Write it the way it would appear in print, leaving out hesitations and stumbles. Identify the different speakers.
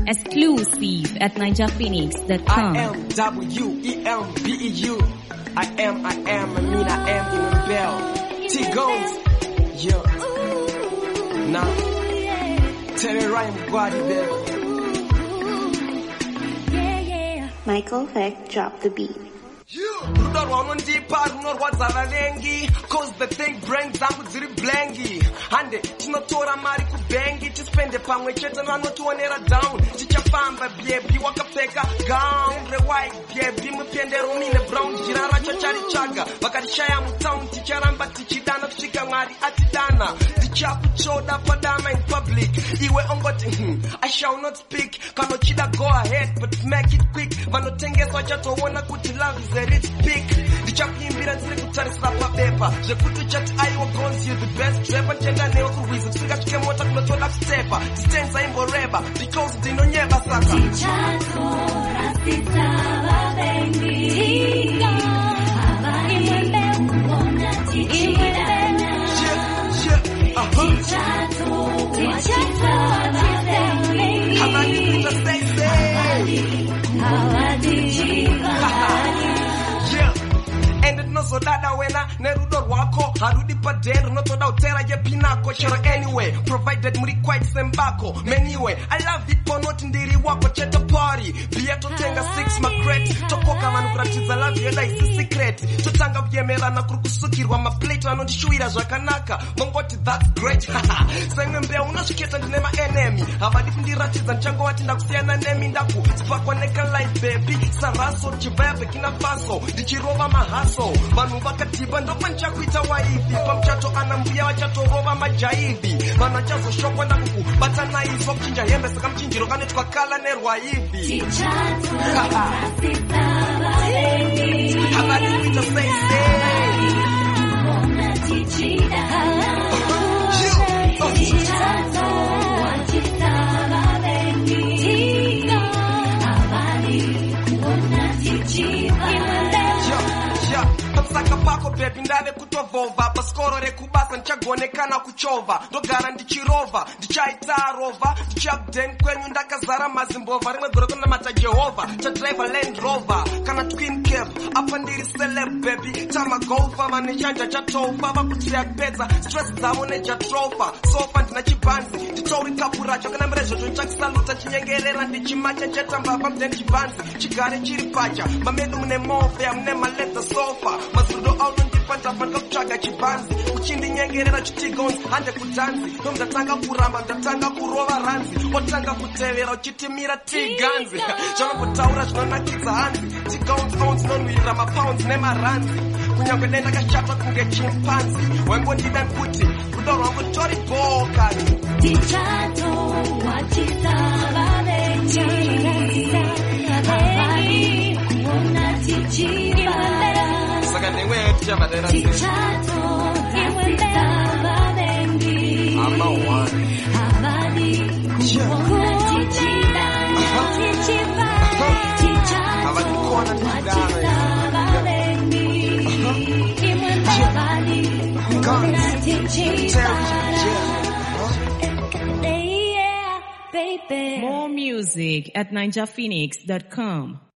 Speaker 1: Exclusive at NinjaPhoenix.com.
Speaker 2: I am W-E-M-B-E-U. I am, I mean I am in Bell. T-Gones. Yo. Nah. Tell me Ryan Guadi there.
Speaker 3: Michael Heck dropped the beat.
Speaker 2: Runorwa ndipa runorwadza vavengi cause the thing brain dzangu dziri blangi hande tinotora mari kubengi tispende pamwe chete vanotionera down tichafamba byebi wakapfeka gown rewhite byebi mupendero mine brown jira racho charichaga vakarishaya mutown ticharamba tichidana kusvika mwari atidana tichakuchoda padama in public iwe ongoti I shall not speak kanochida go ahead but make it quick vanotengeswa chatoona kuti love is a rich pig ndichakuimbira ndiri kutarisira papepa zvekuti uchati aiwa gonzi you the best rapper tenda newe kurwizi kusingapike mota kunotoda kustepa titenza imboreba because ndinonyeba saka
Speaker 4: tichatora sitava vengi imwembe kuona tichidana tichatora sitava vengi havadichivani
Speaker 2: zodada wena nerudo rwako harudi padeni runotoda utera yepinako chero anyway provided muri quite sembako meniwe I love it ponoti ndiri wako cheto party bia totenga 6 macrate tokoka vanhu kuratidza love yeda isi secret totanga kuyemerana kuri kusukirwa maplate vanondishuwira zvakanaka mongoti that's great semwe mbea unosviketa ndine maenemy havadi kundiratidza ndichangovati ndakusiyana nemi ndakuspakwa nekalife baby saraso chibaya Burkina Faso ndichirova mahaso vanhu vakatipa ndopanichakuita waifi pamuchato ana mbuya vachatorova majaivi vanhu vachazoshokwa ndakukubata naizwa kuchinja hembe saka muchinjiro kanotwa kala nerwaivi havadi kuita saka pako baby ndave kutovova paskoro rekubasa ndichagonekana kuchovha ndogara ndichirova ndichaita rova ndichakudeni kwenyu ndakazara mazimbovha rimwe gore kunamata Jehovha chadriver Land Rover kana Twin Cave apa ndiri celeb baby tamagolfa vanechanja chatova vakutiya kupedza stress dzavo nejatrofa sofa ndina chibanzi nditori kapu racho kana murezvoto ndichakusaluta chinyengerera ndichimacha chatambava mudeni chibanzi chigare chiri pacha mamedu mune movha mune maledha sofa mazurudo auno ndipandafanika kutsvaga chibanzi uchindinyengerera chitigonzi hande kudhanzi nomudatanga kuramba ndatanga kurova ranzi otanga kutevera uchitimira tiganzi zvanongotaura zvinonakidza hanzi tigonzi nonwirira mapounds nemaranzi kunyange denda kachatwa kunge chimpanzi wengondida nkuti rudo rwangu tori bhokani
Speaker 4: tichatowa chisava vengi havadi kuona tichivara
Speaker 2: saka newe tichavadera
Speaker 4: tichatowa chisava vengi havadi kuona tichidana tichatowa chisava vengi havadi kuona tichivara.
Speaker 1: More music at NinjaPhoenix.com.